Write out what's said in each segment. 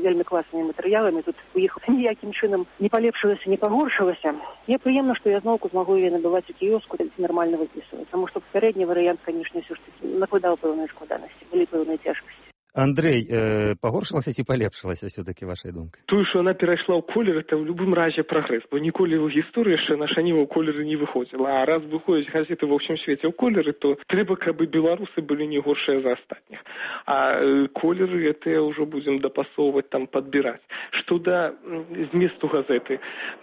вельмі класнымі матэрыяламі. Тут у іх ніякім чынам не палепшылася, не пагоршылася. Мне прыемна, што я зноўку змагу яе набываць у кіёску і нармальна выпісваць. Таму што папярэдні варыянт, канешне, ўсё ж такі накладаў пэўныя складанасці, былі пэўныя цяжкасці. Андрей, пагоршылася ці палепшылася все-таки вашай думкай? Тое, што яна перайшла ў колер, это ў любым разе прагрэс, бо ніколі ў гісторыі яшчэ наша ніва ў колеры не выходзіла. А раз выходзяць газеты ва ўсім свеце ў колеры, то трэба, каб і беларусы былі не горшыя за астатніх. А колеры гэтыя ўжо будзем дапасоўваць, там падбіраць. Што да зместу газеты,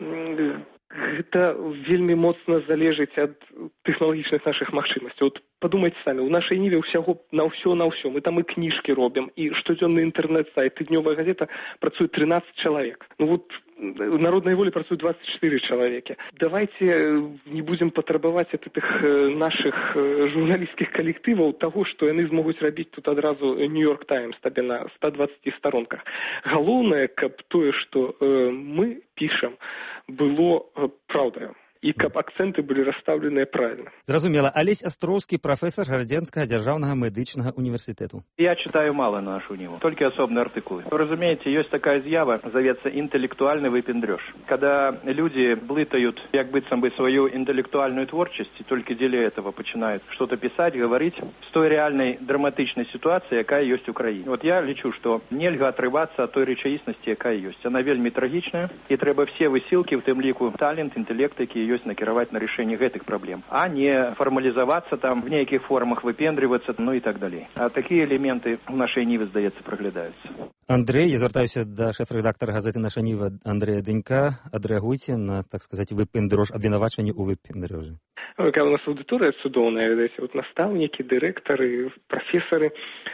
гэта вельмі моцна залежыць ад тэхналагічных нашых магчымасцяў. От подумайте самі, у нашай ніве ўсяго на ўсё. Мы там і кніжкі робім, і штодзённы інтэрнэт-сайт, тыднёвая газета працуе 13 чалавек. Ну вот у народнай волі працуе 24 чалавекі. Давайте не будзем патрабаваць ад тых нашых журналісцкіх калектываў таго, што яны змогуць рабіць тут адразу Нью-Йорк Таймс табе на 120 старонках. Галоўнае, каб тое, што мы пішам, было праўдаю. І каб акценты былі расставленыя правильно. Зразумела. Олесь Островский, профессор Городенского державного медичного университета. Я читаю мало нашу ниву, только особные артикулы. Вы разумеете, есть такая з'ява, зовется интеллектуальный выпендрёж. Когда люди блытают, як быццам бы, свою интеллектуальную творчесть, и только деле этого начинают что-то писать, говорить, с той реальной драматичной ситуации, якая есть в Украине. Вот я лічу, что нельга отрываться от той речаісності, якая есть. Она вельми трагичная, и треба все высилки, в тем лику талент, интеллект, які ёсць, накіраваць на решение гэтых проблем, а не формализоваться там, в неких формах выпендриваться, ну и так далее. А такие элементы в нашей ниве, здаецца, проглядаются. Андрей, я звертаюся до шеф-редактора газети «Наша Ніва» Андрея Денька. Адреагуйте на, так сказать, выпендрёж, обвинувачення у выпендрёжі. Какая у нас аудитория цудоўная, видите, вот наставники, директоры, профессоры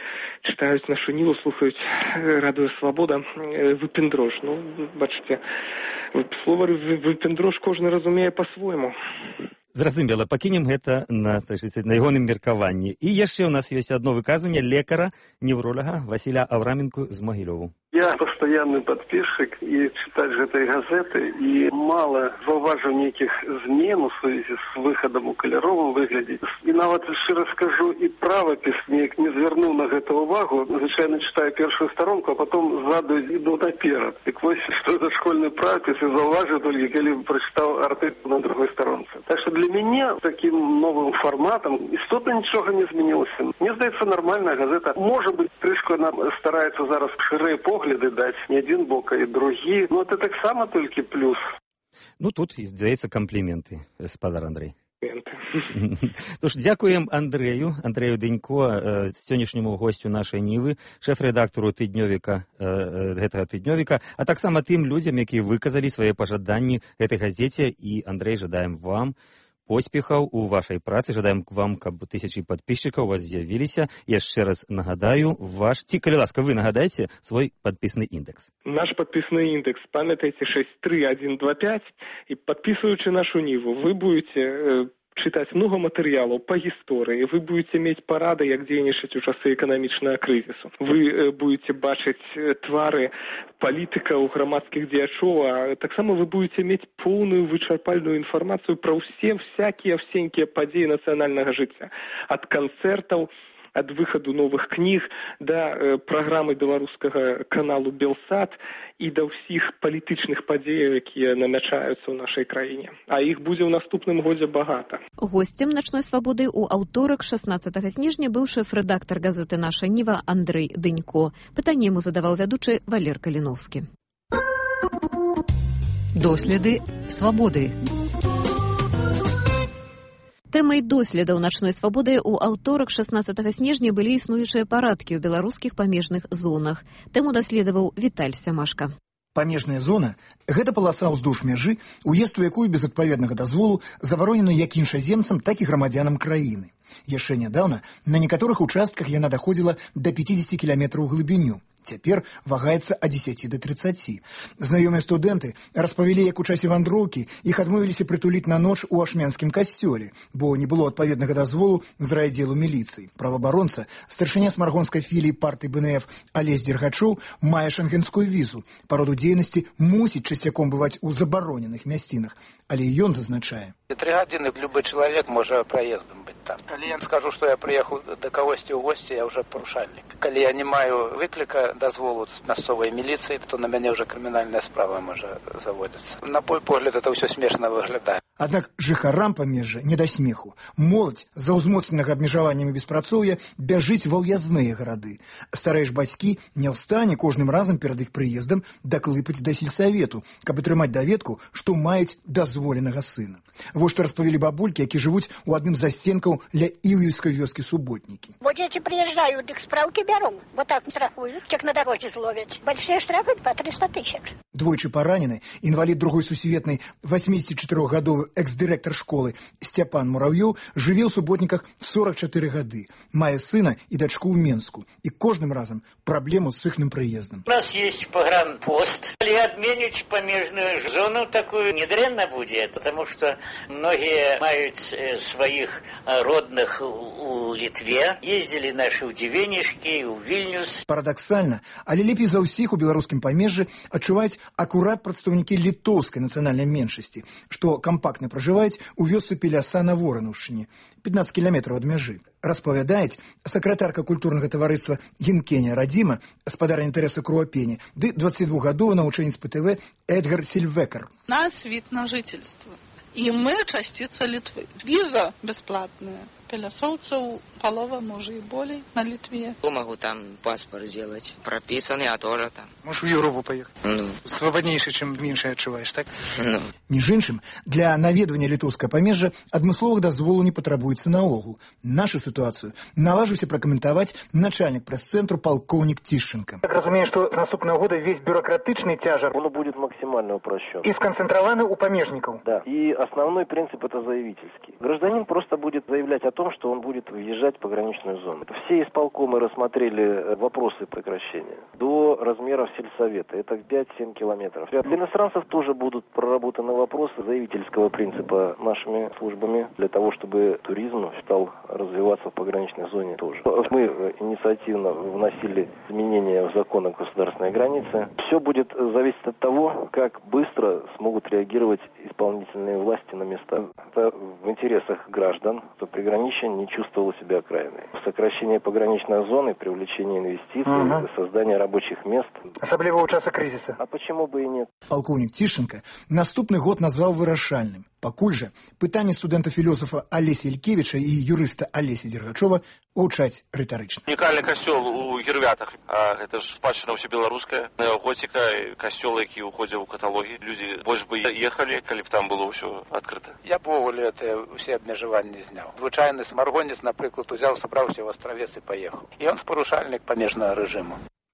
читают «Нашу Ниву», слухают «Радио Свобода», выпендрёж. Ну, бачите, слово «выпендрёж» кожны разумее по-своему. Зразумела, пакінем гэта на ягоным меркаванні. І яшчэ у нас ёсць одно выказванне лекара, невролага Васіля Авраменко з Могилёву. Я постоянный подписчик и читатель этой газеты, и мало зауважу неких змен в связи с выходом у кольоровым выглядеть. И нават шчыра скажу, и правопис не звернуў на гэта увагу. Звычайно читаю первую сторонку, а потом ззаду иду наперад. Так вот, что это школьный правопис, и зауважу только, когда прочитал артикул на другой сторонке. Так что для меня таким новым форматом істотно ничего не изменилось. Мне здаецца, нормальная газета. Может быть, трішку она старается зараз шире погляды дать, не один бок, а и другие. Но это так само только плюс. Ну, тут, здаецца, комплименты, спадар Андрей. Тож, дзякуем Андрею Денько, сённяшняму гостю нашай Нівы, шэф-рэдактару тыднёвіка, гэтага тыднёвіка, а таксама тым людзям, якія выказалі свае пажаданні гэтай газеце. І, Андрей, жадаем вам поспехаў у вашай працы, жадаем вам, каб 1000 подписчикаў у вас з'явіліся. Яшчэ раз нагадаю, калі ласка, вы нагадайце свой подпісны індекс. Наш подпісны індекс, памятайце, 63125, і подписываючи нашу Ніву, вы будете читать много матэрыялаў по гісторыі, вы будете мець парады, як дзейнічаць у часы эканамічнага крызісу. Вы будете бачыць твары палітыкаў, грамадскіх дзеячоў, а таксама вы будете мець поўную вычарпальную інфармацыю пра всякія падзеі нацыянальнага жыцця. Ад канцэртаў, ад выхаду новых кніг да праграмы беларускага каналу Белсат і да ўсіх палітычных падзеяў, якія намячаюцца ў нашай краіне. А іх будзе ў наступным годзе багата. Гостем «Ночной свободы» у аўторак 16 снежня быў шэф-рэдактар газеты «Наша Ніва» Андрей Денько. Пытанне яму задаваў вядучы Валер Каліновскі. Доследы свабоды. Тэмай доследаў «Ночной свабоды» у аўторак 16 снежня былі існуючыя парадкі ў беларускіх памежных зонах. Тэму даследаваў Віталь Сямашка. Памежная зона – гэта паласа ўздоўж мяжы, уезд у якую без адпаведнага дазволу забаронена як іншаземцам, так і грамадзянам краіны. Яшчэ нядаўна на некаторых участках яна даходзіла да 50 кіламетраў у глыбіню. Цяпер вагаецца ад 10 до 30. Знаёмыя студэнты распавялі, як у часе вандроўкі іх адмовіліся прытуліць на ноч у ашмянскім касцёле, бо не было адпаведнага дазволу з райаддзелу міліцыі. Праваабаронца, старшыня смаргонскай філіі партыі БНФ Алесь Дергачоў мае шенгенскую візу. Па роду дзейнасці мусіць часцяком бываць у забароненых мясцінах, але ён зазначае. 3 гадзіны любы чалавек можа праездам быць там. Калі я скажу, што я прыехаў да кагосьці ў госці, я ўжо парушальнік. Калі я не маю выкліка дазволу з мясцовай міліцыі, то на мяне ўжо крымінальная справа можа заводзіцца. На мой погляд, это ўсё смешна выглядае. Аднак жыхарам памежжа не да смеху. Моладзь з-за ўзмоцненага абмежаваннямі беспрацоўя бяжыць ва ўязныя гарады. Старыя ж бацькі не ў стане кожным разам перад іх прыездам даклыпаць да сельсавету, каб атрымаць даведку, што маюць дазволенага сына. Вось што распавялі бабулькі, які жывуць у адным з засценкаў ля іўеўскай вёскі Суботнікі. Вот дети приезжают, их справки берут, вот так штрафуют, как на дороге зловят. Большие штрафы по 300 тысяч. Двойчы паранены інвалід другой сусветнай 84-гадовы экс-дырэктар школы Сцяпан Мурав'ёў жыве ў Суботніках 44 гады, мае сына і дачку ў Менску, і кожным разам праблему з сыхным прыездам. У нас есть погранпост. Если отменить помежную зону, такую недренно будет, потому что многие имеют своих родных у Литве, ездили наши у Дивенишки, у Вильнюс. Парадоксальна, але лепей за ўсіх у беларускім памежжы адчуваюць акурат прадстаўнікі літоўскай нацыянальнай меншасці, што кампактна пражываюць у вёсцы Пеляса на Воранаўшчыне, 15 кіламетраў ад мяжы. Распавядаюць сакратарка культурнага таварыства Гінкеня Радзіма, спадарня Тэрэса Круапені, ды 22-гадовы навучэнец ПТВ Эдгар Сильвекер. У нас вид на жительство, и мы частица Литвы. Виза бесплатная. Пелясовцев полова, может и более на Литве. Могу там паспорт сделать. Прописанный, а тоже там. Можешь в Европу поехать. Ну. Свободнейший, чем меньше отчуваешь, так? Ну. Між іншым, для наведвання літоўскага памежжа адмысловых дазволу не патрабуецца наогул. Нашу сітуацыю наважыўся пракаментаваць начальник пресс-центру полковник Тишченко. Так разумею, что с наступного года весь бюрократичный тяжер он будет максимально упрощен. И сконцентрованы у помежников. Да. И основной принцип это заявительский. Гражданин просто будет заявлять о том, что он будет въезжать в пограничную зону. Все исполкомы рассмотрели вопросы прекращения до размеров сельсовета. Это 5-7 километров. Для иностранцев тоже будут проработаны вопросы заявительского принципа нашими службами для того, чтобы туризм стал развиваться в пограничной зоне тоже. Мы инициативно вносили изменения в закон о государственной границе. Все будет зависеть от того, как быстро смогут реагировать исполнительные власти на места. Это в интересах граждан, что приграничье не чувствовало себя окраиной. Сокращение пограничной зоны, привлечение инвестиций, создание рабочих мест. Особливо ў часы кризиса. А почему бы и нет? Полковник Тишченко наступны год назваў вырашальным. Пакуль жа пытанне студэнта-філосафа Алеся Илькевича і юрыста Алеся Дергачова гучаць рытарычна. Унікальны касцёл у Гірвятах. Гэта ж спадчына ўсебеларуская, неаготика, касцёл, які ўходзіў у каталогі. Людзі больш бы ехалі, калі б там было ўсё адкрыта. Я ввогуле усе абмежаванні зняў. Звычайны самаргонец, напрыклад, узяў, сабраўся ў астравец і паехаў. І ён парушальнік памежнага рэжыму.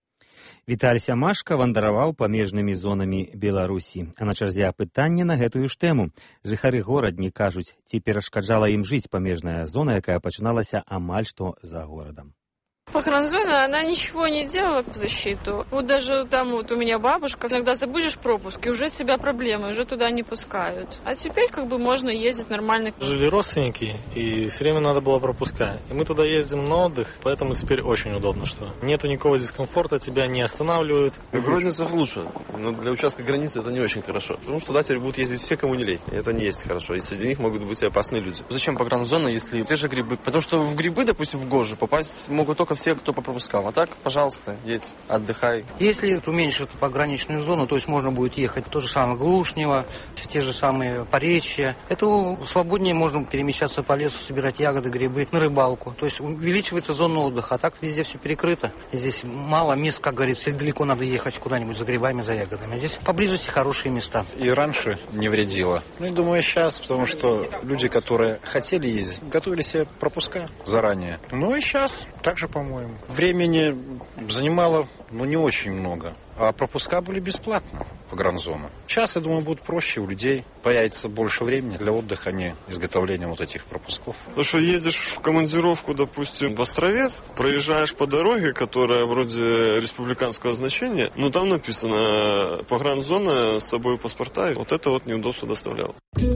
Віталь Сямашка вандраваў памежнымі зонамі Беларусі. А на чарзе апытанне на гэтую ж тэму. Жыхары горадні кажуць, ці перашкаджала ім жыць памежная зона, якая пачыналася амаль што за горадам. Погранзона, она ничего не делала в защиту. Вот даже там вот у меня бабушка, иногда забудешь пропуск, и уже с себя проблемы, уже туда не пускают. А теперь как бы можно ездить нормально. Жили родственники, и все время надо было пропуска. И мы туда ездим на отдых, поэтому теперь очень удобно, что нету никакого дискомфорта, тебя не останавливают. В Гродненцах лучше, но для участка границы это не очень хорошо. Потому что туда теперь будут ездить все, кому не лень. И это не есть хорошо. И среди них могут быть и опасные люди. Зачем погранзона, если те же грибы? Потому что в грибы, допустим, в Гожу попасть могут только все, кто по пропускам. А так, пожалуйста, едь, отдыхай. Если уменьшить эту пограничную зону, то есть можно будет ехать то же самое Глушнево, те же самые Поречья. Это свободнее можно перемещаться по лесу, собирать ягоды, грибы, на рыбалку. То есть увеличивается зона отдыха. А так везде все перекрыто. Здесь мало мест, как говорится, далеко надо ехать куда-нибудь за грибами, за ягодами. Здесь поблизости хорошие места. И раньше не вредило. Ну и думаю сейчас, потому что люди, которые хотели ездить, готовили себе пропуска заранее. Ну и сейчас также, по-моему. Времени занимало, не очень много. А пропуска были бесплатно, погранзона. Сейчас, я думаю, будет проще у людей. Появится больше времени для отдыха, а не изготовления вот этих пропусков. Потому что едешь в командировку, допустим, в Островец, проезжаешь по дороге, которая вроде республиканского значения, но там написано погранзона, с собой паспорта. Вот это вот неудобство доставляло.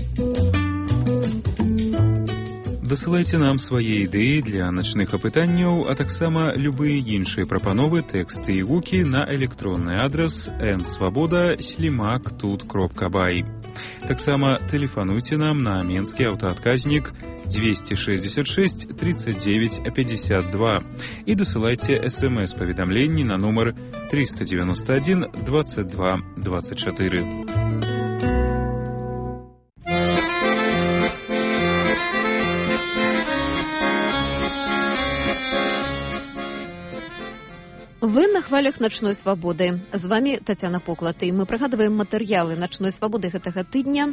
Дасылайце нам свае ідэі для начных апытанняў, а таксама любыя іншыя прапановы, тэксты і гукі на электронны адрас nsvoboda@тут.бай. Таксама тэлефануйце нам на менскі аўтаадказнік 266 39 52 и досылайте СМС-поведомлений на номер 391 22 24. Вы на хвалях начной свабоды. З вами Тацяна Поклад, і мы прыгадваем матэрыялы начной свабоды гэтага тыдня.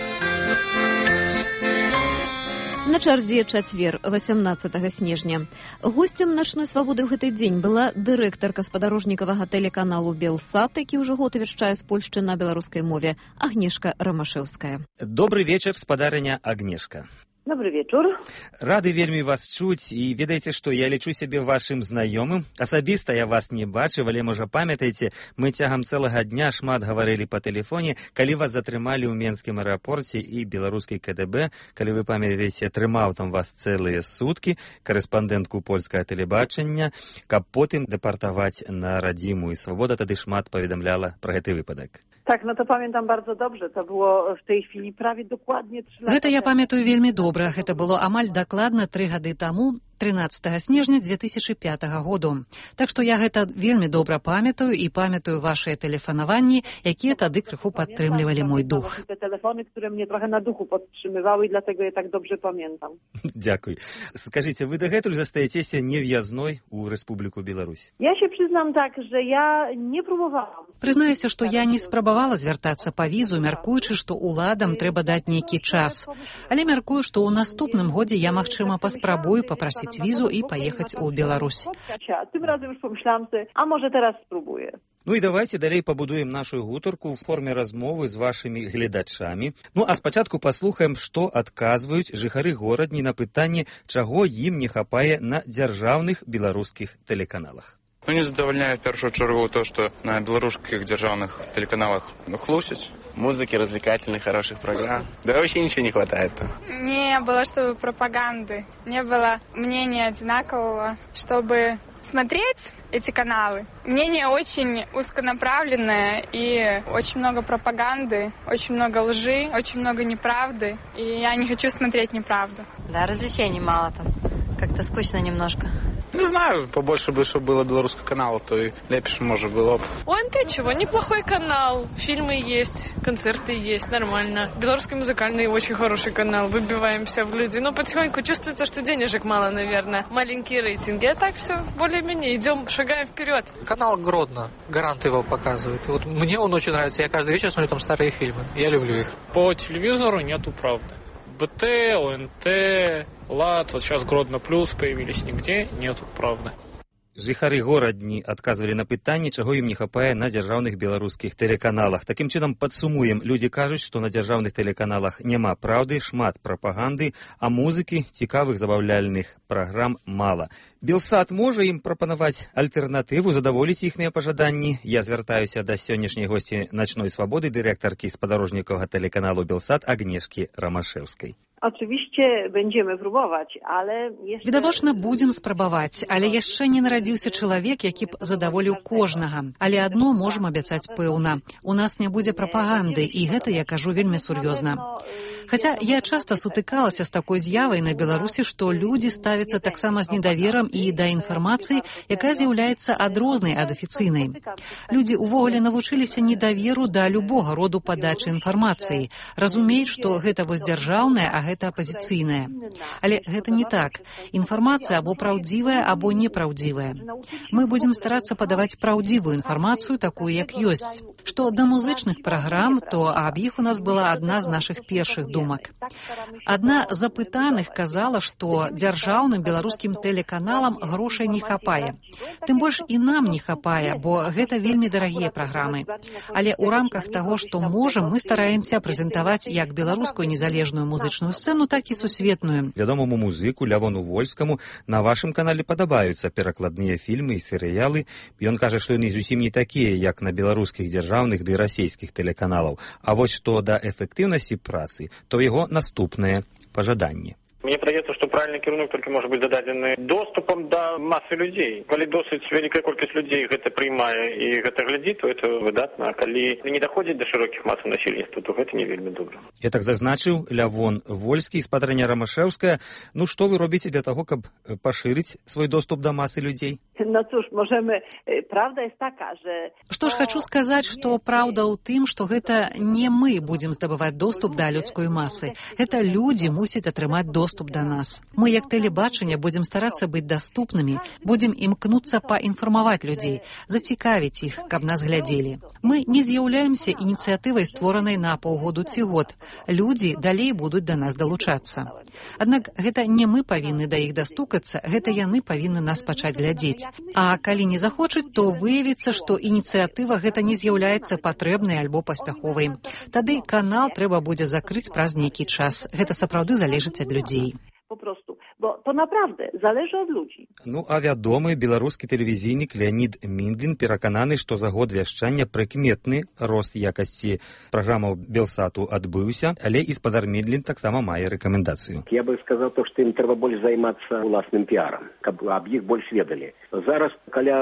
На чарзе чацвер, 18 снежня. Госцем начной свабоды ў гэты дзень была дырэктарка спадарожнікавага тэлеканалу «Белсат», які ўжо год вяшчае з Польшчы на беларускай мове, Агнешка Рамашэўская. Добрый вечар, спадарыня Агнешка. Добрый вечер. Рады вельмі вас чуць, і ведаеце, што я лічу сябе вашым знаёмым. Асабіста я вас не бачыў, але, можа, памятаеце, мы цягам цэлага дня шмат гаварылі па тэлефоне, калі вас затрымалі ў Менскім аэрапорце і беларускі КДБ, калі вы памятаеце, трымаў там вас цэлыя суткі, корэспандэнтку польскага тэлебачання, каб потым дэпартаваць на радзіму, і Свабода тады шмат паведамляла пра гэты выпадак. Tak, no to pamiętam bardzo dobrze. To było w tej chwili prawie dokładnie 3 lata. Гэта я памятаю вельмі добра. Гэта было амаль дакладна 3 гады таму, 13 снежня 2005 году. Так што я гэта вельмі добра памятаю і памятаю вашыя тэлефанаванні, якія тады крыху падтрымлівалі мой дух. Te telefony, które mnie trochę na duchu podtrzymywały i dlatego je tak dobrze pamiętam. Дзякуй. Скажите, вы дагэтуль застаецеся нев'язной у Рэспубліку Беларусь? Ja się przyznam tak, że ja nie próbowałam. Прызнаюся, што я не спрабавала звяртацца па візу, мяркуючы, што уладам трэба даць нейкі час. Але мяркую, што ў наступным годзе я, магчыма, паспрабую папрасіць візу і паехаць у Беларусь. Tym razem już pomyślałam sobie, a może teraz spróbuję. Ну і давайте далей пабудуем нашу гутарку ў форме размовы з вашымі гледачамі. Ну а спачатку паслухаем, што адказваюць жыхары горадні на пытанне, чаго ім не хапае на дзяржаўных беларускіх тэлеканалах. Не задавальняе в першую чаргу то, что на белорусских державных телеканалах хлусить. Музыки, развлекательных, хороших программ. Да вообще ничего не хватает-то. Не было, чтобы пропаганды. Не было мнения одинакового, чтобы смотреть эти каналы. Мнение очень узконаправленное и очень много пропаганды, очень много лжи, очень много неправды. И я не хочу смотреть неправду. Да, развлечений мало там. Как-то скучно немножко. Не знаю, побольше бы, чтобы было белорусского канала, то и лепше, может, было бы. ОНТ чего? Неплохой канал. Фильмы есть, концерты есть, нормально. Белорусский музыкальный очень хороший канал. Выбиваемся в люди. Но потихоньку чувствуется, что денежек мало, наверное. Маленькие рейтинги. А так все более-менее. Идем, шагаем вперед. Канал Гродно. Гарант его показывает. И вот мне он очень нравится. Я каждый вечер смотрю там старые фильмы. Я люблю их. По телевизору нету правды. БТ, ОНТ, ЛАД, вот сейчас Гродно Плюс появились, нигде нету правды. Жыхары горадні адказвалі на пытанне, чаго ім не хапае на дзяржаўных беларускіх тэлеканалах. Такім чынам падсумуем, людзі кажуць, што на дзяржаўных тэлеканалах няма праўды, шмат прапаганды, а музыкі, цікавых забаўляльных праграм мала. Белсат можа ім прапанаваць альтэрнатыву, задаволіць іхныя пажаданні. Я звяртаюся да сённяшняй госці начной свабоды, дырэктаркі спадарожнікавага тэлеканалу Белсат Агнешкі Рамашэўскай. Oczywiście będziemy próbować, ale jeszcze... Відавочна, будзем спрабаваць, але яшчэ не нарадзіўся чалавек, які б задаволіў кожнага. Але адно можам абяцаць пэўна. У нас не будзе прапаганды, і гэта я кажу вельмі сур'ёзна. Хаця я часта сутыкалася з такой з'явай на Беларусі, што людзі ставяцца таксама з недаверам і да інфармацыі, якая з'яўляецца адрознай ад афіцыйнай. Людзі ўвогуле навучыліся недаверу да любога роду падачы інфармацыі. Разумеюць, што гэта вось дзяржаўная, а гэта апазіцыйная. Але гэта не так. Інфармацыя або праўдзівая, або непраўдзівая. Мы будзем старацца падаваць праўдзівую інфармацыю, такую, як ёсць. Што да музычных праграм, то аб іх у нас была адна з нашых першых думак. Адна з запытаных казала, што дзяржаўным беларускім тэлеканалам грошай не хапае. Тым больш і нам не хапае, бо гэта вельмі дарагія праграмы. Але ў рамках таго, што можам, мы стараемся прэзентаваць як беларускую незалежную музычную сцэну, так і сусветную. Вядомаму музыку Лявону Вольскаму на вашым канале падабаюцца перакладныя фільмы і серыялы. Ён кажа, што яны зусім не такія, як на беларускіх дзяржаўных ды расійскіх тэлеканалаў. А вось што да эфектыўнасці працы, то яго наступнае пажаданне. Мне здаецца, што правільны кірунак толькі можа быць зададзены доступам да масы людзей. Калі досыць вялікая колькасць людзей гэта прыймае і гэта глядзіць, то это выдатна. А калі не даходзіць да шырокіх масаў насельніцтва, то гэта не вельмі добра. Я так зазначыў Лявон Вольскі, спадарня Рамашэўская. Ну што вы робіце для таго, каб пашырыць свой доступ да масы людзей? No cóż, możemy, prawda jest taka, że... Што ж хачу сказаць, што праўда ў тым, што гэта не мы будзем здабываць доступ да людской масы. Гэта людзі мусяць атрымаць доступ да нас. Мы, як тэлебачанне, будзем старацца быць даступнымі, будзем імкнуцца паінфармаваць людзей, зацікавіць іх, каб нас глядзелі. Мы не з'яўляемся ініцыятывай, створанай на паўгоду ці год. Людзі далей будуць да нас далучацца. Аднак гэта не мы павінны да іх дастукацца, гэта яны павінны нас пачаць глядзець. А калі не захочуць, то выявіцца, што ініцыятыва гэта не з'яўляецца патрэбнай альбо паспяховай. Тады канал трэба будзе закрыць праз нейкі час. Гэта сапраўды залежыць ад людзей. Po prostu, bo to naprawdę zależy od ludzi. Ну, а вядомы беларускі тэлевізійнік Леонид Миндлин перакананы, што за год вяшчання прыкметны рост якасці праграмаў Белсату адбыўся, але і спадар Миндлин таксама мае рэкамендацыю. Я бы сказаў, што ім трэба больш займацца уласным піарам, каб аб іх больш ведалі. Зараз каля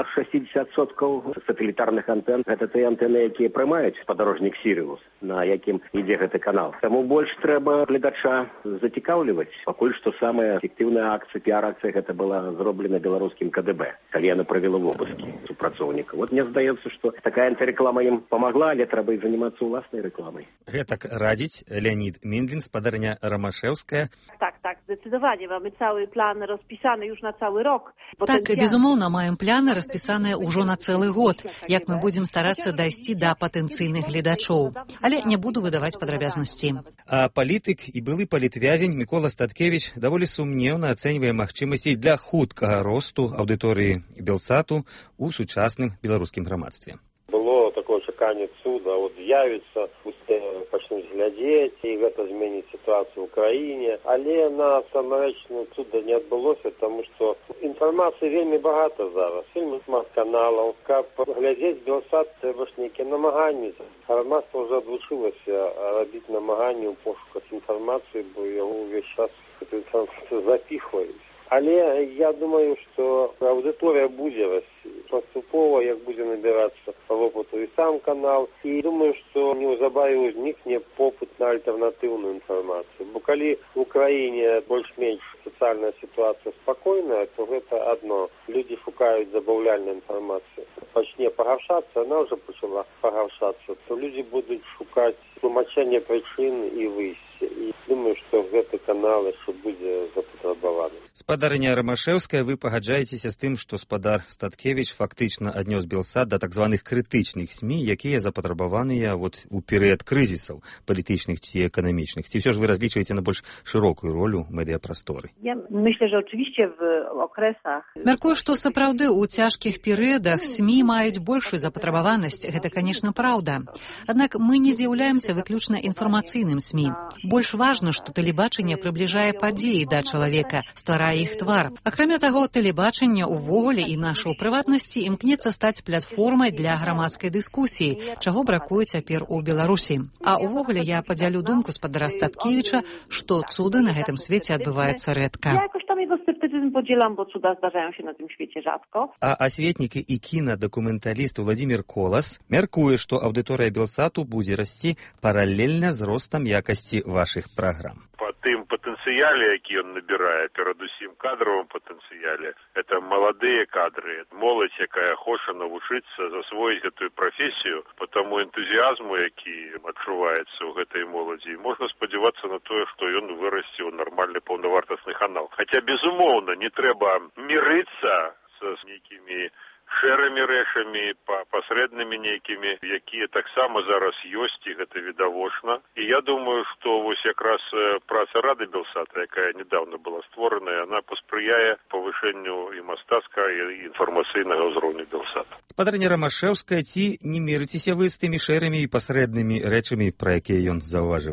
60% сателітарных антэн, гэта тыя антэны, якія прымаюць спадарожнік Сірыус, на якім ідзе гэты канал. Таму больш трэба гледача зацікаўліваць, пакуль што самая эфектыўная акцыя, піар-акцыя, гэта была зроблена беларускім КДБ, калі яна правела вобыскі супрацоўніка. Вот мне здаецца, што такая антырэклама ім памагла, але трэба і займацца ўласнай рэкламай. Гэтак радзіць Леонид Миндлин, спадарня Рамашэўская. Tak, zdecydowanie. Mamy cały plan rozpisany już na cały rok. Так, безумоўна, маем планы распісаныя ўжо на цэлы год, як мы будзем старацца дайсці да патэнцыйных гледачоў. Але не буду выдаваць падрабязнасці. А палітык і былы палітвязень Мікола Статкевіч даволі сумнеўна ацэньвае магчымасці для хуткага росту аўдыторыі Белсату ў сучасным беларускім грамадстве. Было такое чаканне цуда, от з'явіцца, пачнуць глядзець, і гэта зменіць сітуацыю ў краіне. Але насамрэч цуда не адбылося, таму што інфармацыі вельмі багата зараз. Вельмі шмат каналаў. Каб глядзець Белсат, трэба ж нейкія намаганні. Грамадства ўжо адвучылася рабіць намаганні ў пошуках інфармацыі, бо яго ўвесь час гэтую інфармацыю запіхваюць. Але я думаю, што аўдыторыя будзе расці. Паступова, як будзе набірацца вопыту і сам канал. І думаю, што неўзабаве ўзнікне попыт на альтэрнатыўную інфармацыю. Бо калі ў краіне больш-менш сацыяльная сітуацыя спакойная, то гэта адно. Людзі шукаюць забаўляльную інфармацыю. Пачне пагаршацца, она ўжо пачала пагаршацца, то людзі будуць шукаць тлумачэнне прычын і выйсця. І думаю, што гэты канал яшчэ будзе запатрабаваны. Спадарня Рамашэўская, вы пагаджаецеся з тым, што спадар Статкевіч фактычна аднёс Белсат да так званых крытычных СМІ, якія запатрабаваныя у перыяд крызісаў палітычных ці эканамічных. Ці ўсё ж вы разлічваеце на больш шырокую ролю медыяпрасторы? Ja myślę, że oczywiście w okresach... Мяркую, што сапраўды ў цяжкіх перыядах СМІ маюць большую запатрабаванасць. Гэта, канешне, праўда. Аднак мы не з'яўляемся выключна інфармацыйным СМІ. Больш важна, што тэлебачанне прыбліжае падзеі да чалавека, стварае іх твар. Акрамя таго, тэлебачанне ўвогуле і наша ў прыватнасці імкнецца стаць платформай для грамадскай дыскусіі, чаго бракуе цяпер у Беларусі. А ўвогуле я падзялю думку спадара Статкевіча, што цуды на гэтым свеце адбываюцца рэдка. Ja jakoś tam jego sceptycyzm podzielam, bo cuda zdarzają się na tym świecie rzadko. А асветнік і кінадакументаліст Владимир Колас мяркуе, што аўдыторыя Белсату будзе расці паралельна з ростам якасці вашых праграм. По тым патэнцыяле, які ён набірае, перадусім кадравым патэнцыяле, это маладыя кадры, моладзь, якая хоча навучыцца засвоіць гэтую прафесію, по таму энтузіазму, які адчуваецца ў гэтай моладзі, можна спадзявацца на тое, што ён вырасце ў нармальны паўнавартасны канал. Хаця, безумоўна, не трэба мірыцца з нейкімі шэрымі рэчамі, пасрэднымі нейкімі, якія таксама зараз ёсць, і гэта відавочна. І я думаю, што вось якраз праца Рады Белсата, якая недавно была створана, яна паспрыяе павышэнню і мастацкага, і інфармацыйнага ўзроўню Белсата. Спадарня Рамашэўская, ці не мірыцеся вы з тымі шэрымі і пасрэднымі рэчамі, пра якія ён заўважыў?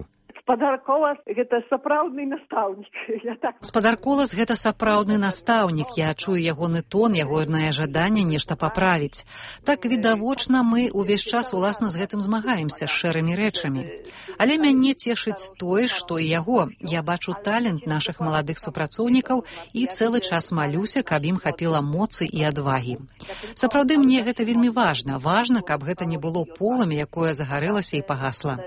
Спадар Колас – гэта сапраўдны настаўнік. Спадар Колас – гэта сапраўдны настаўнік. Я чую ягоны тон, ягонае жаданне нешта паправіць. Так відавочна мы ўвесь час уласна з гэтым змагаемся, з шэрымі рэчамі. Але мяне цешыць тое, што і яго. Я бачу талент нашых маладых супрацоўнікаў і цэлы час малюся, каб ім хапіла моцы і адвагі. Сапраўды, мне гэта вельмі важна. Важна, каб гэта не было полымя, якое загарэлася і пагасла.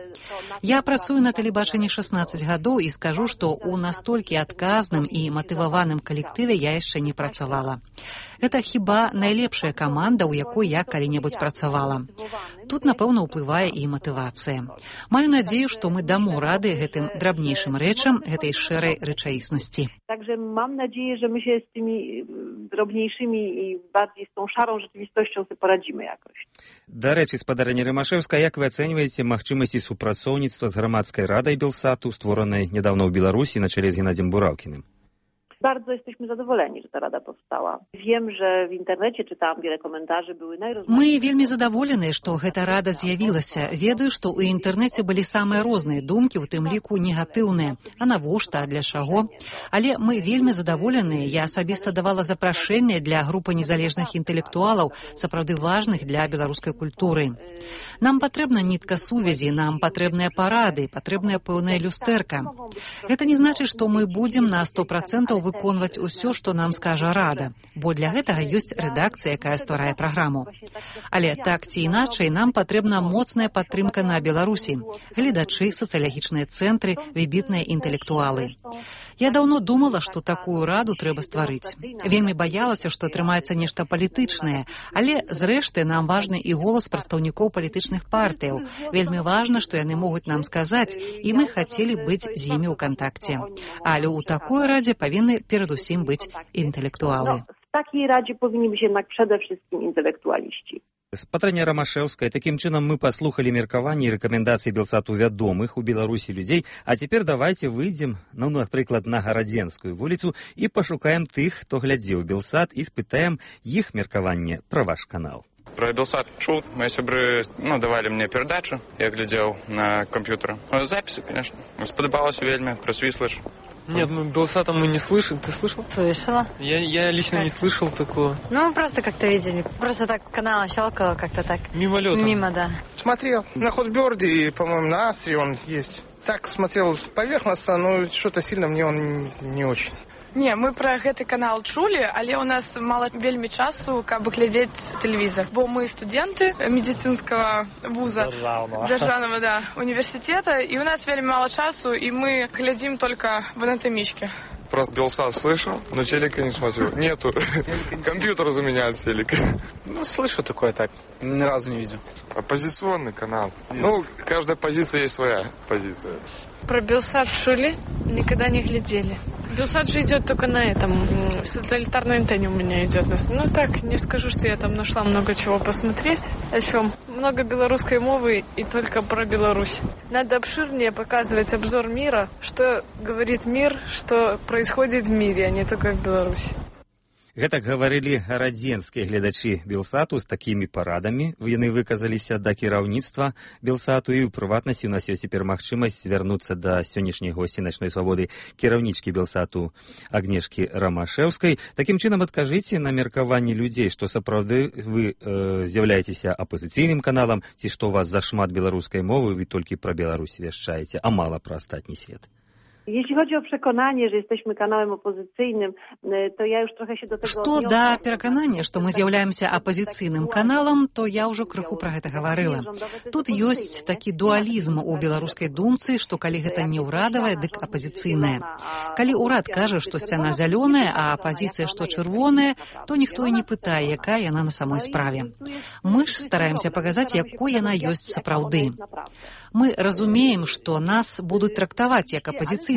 Я працую на тэлебачанні 16 гадоў і скажу, што ў настолькі адказным і матываваным калектыве я яшчэ не працавала. Гэта хіба найлепшая каманда, у якой я калі-небудзь працавала. Тут, напэўна, уплывае і матывацыя. Маю надзею, што мы дамо рады гэтым драбнейшым рэчам, гэтай шэрай рэчаіснасці. Także mam nadzieję, że my się z tymi drobniejszymi i bardziej z tą szarą rzeczywistością sobie poradzimy jakoś. Да рэчы, спадарыня Рымашэўская, як вы ацэньваеце магчымасці супрацоўніцтва з грамадскай радай Белсату, створанай нядаўна ў Беларусі на чале з Геннадзем Бураўкіным? Bardzo jesteśmy zadowoleni, że ta rada powstała. Wiem, że w internecie czytałam wiele komentarzy, były najróżniejsze. Мы вельмі задаволеныя, што гэта рада з'явілася. Ведаю, што ў інтэрнэце былі самыя розныя думкі, у тым ліку негатыўныя. А навошта, а для чаго? Але мы вельмі задаволеныя. Я асабіста давала запрашэнне для групы незалежных інтэлектуалаў, сапраўды важных для беларускай культуры. Нам патрэбна нітка сувязі, нам патрэбныя парады, патрэбная пэўная люстэрка. Гэта не значыць, што мы будзем на 100% выконваць усё, што нам скажа рада, бо для гэтага ёсць рэдакцыя, якая стварае праграму. Але так ці іначай нам патрэбна моцная падтрымка на Беларусі, гледачы, сацыялагічныя цэнтры, выбітныя інтэлектуалы. Я даўно думала, што такую раду трэба стварыць. Вельмі баялася, што атрымаецца нешта палітычнае, але, зрэшты, нам важны і голас прадстаўнікоў палітычных партыяў. Вельмі важна, што яны могуць нам сказаць, і мы хацелі быць з імі ў кантакце. Але ў такой радзе павінны перадусім быць інтэлектуалы. W takiej radzie powinni być jednak przede wszystkim intelektualiści. Спадарыня Рамашэўская, такім чынам мы паслухалі меркаванні і рэкамендацыі Белсату вядомых у Беларусі людзей, а цяпер давайце выйдзем, напрыклад, на Гарадзенскую вуліцу і пашукаем тых, хто глядзеў Белсат, і спытаем іх меркаванне пра ваш канал. Про Белсат чуў, мои сябры давалі мне перадачу, я глядзеў на камп'ютар. Запісы, конечно, спадабалася вельмі, пра Свіслэч. Нет, Белсата мы не слышали. Ты слышал? Слышала. Я лично не слышал такого. Ну, просто как-то видели. Просто так канал щелкало, как-то так. Мимолетом. Мимо, да. Смотрел на Хотбёрде и, по-моему, на Астре он есть. Так смотрел поверхностно, но что-то сильно мне он не очень. Не, мы про гэты канал чулі, але ў нас мала вельмі часу, каб глядзець тэлевізор. Бо мы студэнты медицинского вуза, дзяржаўнага, да, універсітэта, і ў нас вельмі мала часу, і мы глядзім только в анатомичке. Про Белсат слышал, но телека не смотрю. Нету. Компьютер заменяет телек. Ну, слышу такое так. Ни разу не видел. Оппозиционный канал. Ну, каждая позиция есть своя позиция. Про Белсат чули? Никогда не глядели. Белсат же идет только на этом. В сателлитарной антенне у меня идет. Ну так, не скажу, что я там нашла много чего посмотреть. О чем? Много белорусской мовы и только про Беларусь. Надо обширнее показывать обзор мира, что говорит мир, что происходит в мире, а не только в Беларуси. Гэтак гаварылі гарадзенскія гледачы Белсату з такімі парадамі. Яны выказаліся да кіраўніцтва Белсату, і ў прыватнасці у нас ёсць цяпер магчымасць звярнуцца да сённяшняй госці начной свабоды, кіраўнічкі Белсату Агнешкі Рамашэўскай. Такім чынам, адкажыце на меркаванні людзей, што сапраўды вы з'яўляецеся апозіцыйным каналам, ці што у вас зашмат беларускай мовы, вы толькі пра Беларусь вяшчаеце, а мала пра астатні свет. Jeśli chodzi o przekonanie, że jesteśmy kanałem opozycyjnym, to ja już trochę się do tego Што да пераканання, што мы з'яўляемся апазіцыйным каналам, то я ўжо крыху пра гэта гаварыла. Тут ёсць такі дуалізм у беларускай думцы, што калі гэта не ўрадавае, дык апазіцыйнае. Калі ўрад кажа, што сцяна зялёная, а апазіцыя, што чырвоная, то ніхто і не пытае, якая яна на самой справе. Мы ж стараемся паказаць, якой яна ёсць сапраўды. Мы разумеем, што нас будуць трактаваць як апазіцыйных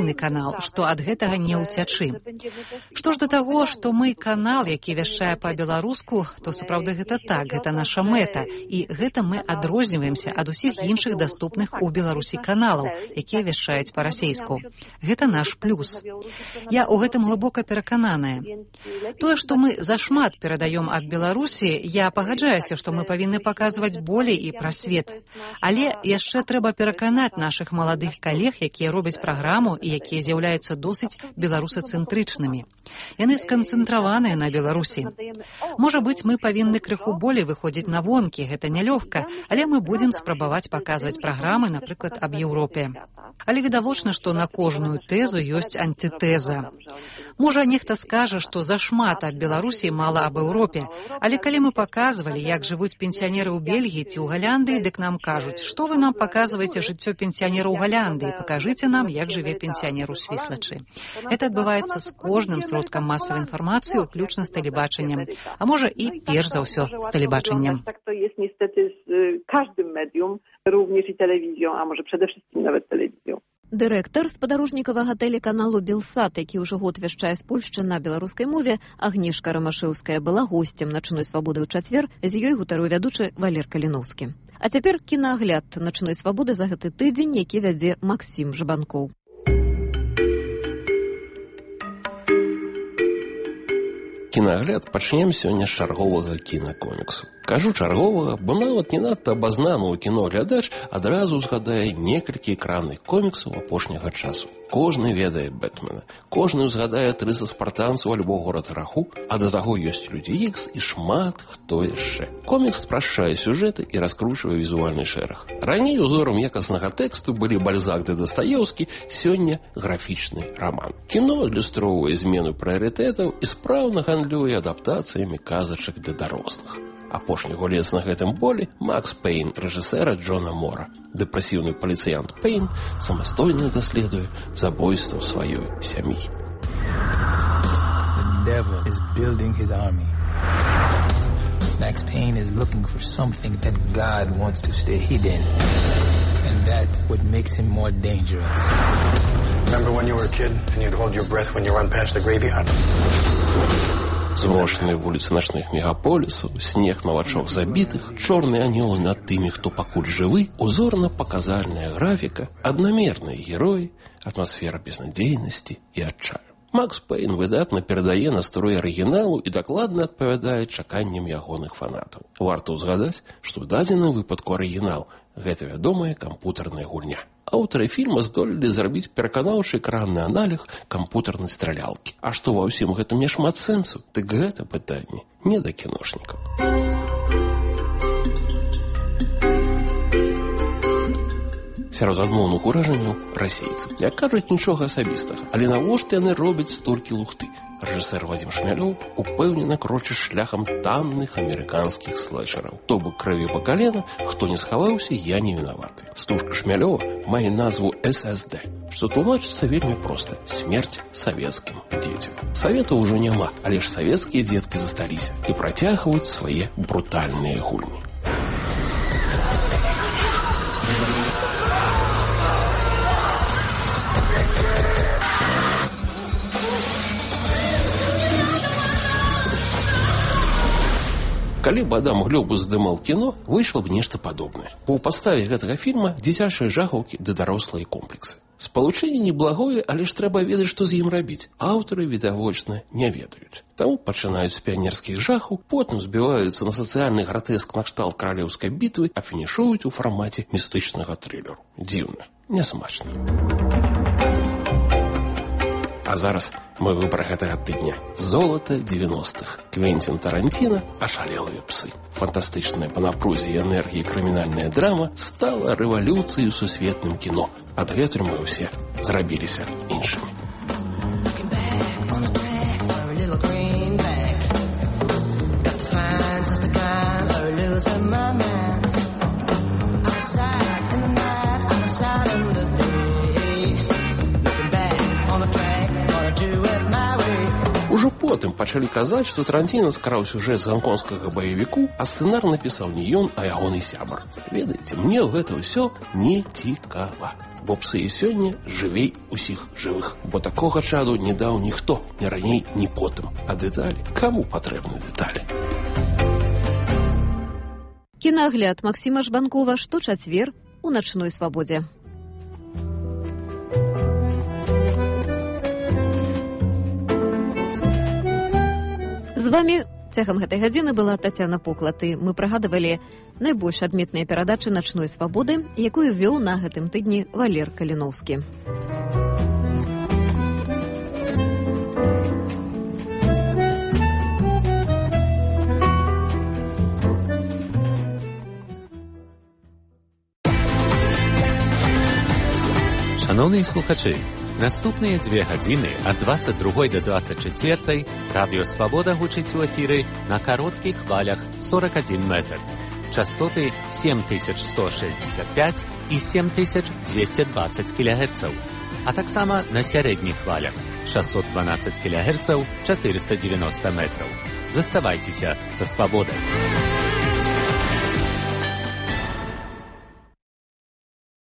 адзіны канал, што ад гэтага не ўцячы. Што ж да таго, што мы канал, які вяшчае па-беларуску, то сапраўды гэта так, гэта наша мэта, і гэта мы адрозніваемся ад усіх іншых даступных у Беларусі каналаў, якія вяшчаюць па-расейску. Гэта наш плюс. Я ў гэтым глыбока перакананая. Тое, што мы зашмат перадаём аб Беларусі, я пагаджаюся, што мы павінны паказваць болей і пра свет. Але яшчэ трэба пераканаць нашых маладых калег, якія робяць праграму і якія з'яўляюцца досыць беларусацэнтрычнымі. Яны сканцэнтраваныя на Беларусі. Можа быць, мы павінны крыху болей выходзіць на вонкі, гэта нялёгка, але мы будзем спрабаваць паказваць праграмы, напрыклад, аб Еўропе. Але відавочна, што на кожную тэзу ёсць антытэза. Можа, нехта скажа, што зашмат аб Беларусі мала аб Еўропе, але калі мы паказвалі, як жывуць пенсіянеры ў Бельгіі ці ў Галляндыі, дык нам кажуць, што вы нам паказваеце жыццё пенсіянера ў Галляндыі, пакажыце нам, як жыве пенсіянер у Свіслачы. Гэта адбываецца з кожным сродкам масавай інфармацыі, уключна з тэлебачаннем, а можа і перш за ўсё з тэлебачаннем. Tak to jest niestety z każdym medium, również i telewizją, a może przede wszystkim nawet telewizją. Дырэктар спадарожнікавага тэлеканалу «Белсат», які ўжо год вяшчае з Польшчы на беларускай мове, Агнешка Рамашэўская была госцем «Начной свабоды» ў чацвер, з ёй гутарыў вядучы Валер Каліноўскі. А цяпер кінаагляд «Начной свабоды» за гэты тыдзень, які вядзе Максім Жабанкоў. Кінагляд пачнем сёння з чарговага кінакоміксу. Кажу чарговага, бо нават не надта абазнаны ў кіно глядач адразу згадае некалькі экранных коміксаў апошняга часу. Кожны ведае Бэтмена, кожны ўзгадае 300 спартанцаў альбо горад Раху, а да таго ёсць Людзі Ікс і шмат хто яшчэ. Комікс спрашчае сюжэты і раскручвае візуальны шэраг. Раней узорам якаснага тэксту былі Бальзак ды Дастаеўскі, сёння графічны раман. Кіно адлюстроўвае змену прыярытэтаў і спраўна гандлюе адаптацыямі казачак для дарослых. Апошні гулец на гэтым полі – Макс Пейн, рэжысэра Джона Мора. Дэпрэсіўны паліцыянт Пейн самастойна даследуе забойства сваёй сям'і. The devil is building his army. Max Payne is looking for something that God wants to stay hidden. And that's what makes him more dangerous. Remember when you were a kid and you'd hold your breath when you run past a graveyard? Зморшчаныя вуліцы начных мегаполісаў, снег на вачах забітых, чорныя анёлы над тымі, хто пакуль жывы, узорна-паказальная графіка, аднамерныя героі, атмасфера безнадзейнасці і адчаю. Макс Пейн выдатна перадае настрой арыгіналу і дакладна адпавядае чаканням ягоных фанатаў. Варта ўзгадаць, што ў дадзеным выпадку арыгінал – гэта вядомая кампутарная гульня. Аўтары фільма здолелі зрабіць пераканаўчы экранны аналог кампутарнай стралялкі. А што ва ўсім гэтым няшмат сэнсу? Дык гэта пытанне не да кіношнікаў. Сярод адмоўных уражанняў расейцы. Не кажуць нічога асабістага, але навошта яны робяць столькі лухты? Рэжысэр Вадзім Шмялёў упэўнена крочыць шляхам танных амерыканскіх слэшераў. То бок крыві па калена, хто не схаваўся, я не вінаваты. Стужка Шмялёва мае назву ССД, што тлумачыцца вельмі проста – смерць савецкім дзецям. Саветаў ужо няма, але ж савецкія дзеткі засталіся і працягваюць свае брутальныя гульні. Калі б Адам Глёбус здымаў кіно, выйшла б нешта падобнае. Бо ў паставе гэтага фільма дзіцячыя жахаўкі ды дарослыя комплексы. Спалучэнне неблагое, але ж трэба ведаць, што з ім рабіць. Аўтары, відавочна, не ведаюць. Таму пачынаюць з піянерскіх жахаў, потым збіваюцца на сацыяльны гратэск накшталт каралеўскай бітвы, а фінішуюць у фармаце містычнага трылеру. Дзіўна, нясмачна. А зараз мы выбар гэтага тыдня. Золата 90-х. Квенцін Таранціна «Ашалелыя псы». Фантастычная па напрузе і энергіі крымінальная драма стала рэвалюцыяй у сусветным кіно. Адгэтуль мы ўсе зрабіліся іншымі. Ужо потым пачалі казаць, што Таранціна скраў сюжэт з ганконгскага баевіку, а сцэнар напісаў не ён, а ягоны сябар. Ведаеце, мне гэта ўсё не цікава. Во псы і сёння жывей усіх жывых. Бо такога чаду не даў ніхто, ні раней, ні потым. А дэталі? Каму патрэбны дэталі? Кінагляд Максіма Жбанкова шточацвер у начной свабодзе. З вамі цягам гэтай гадзіны была Тацяна Поклаты. Мы прыгадывалі найбольш адметныя перадачы начной свабоды, якую вёў на гэтым тыдні Валер Каліноўскі. Шановні слухачі, наступныя 2 гадзіны ад 22 до 24 Радыё Свабода гучыць у эфіры на кароткіх хвалях 41 метр. Частоты 7165 і 7220 кГц, а таксама на сярэдніх хвалях 612 кГц 490 метраў. Заставайцеся са Свабодай.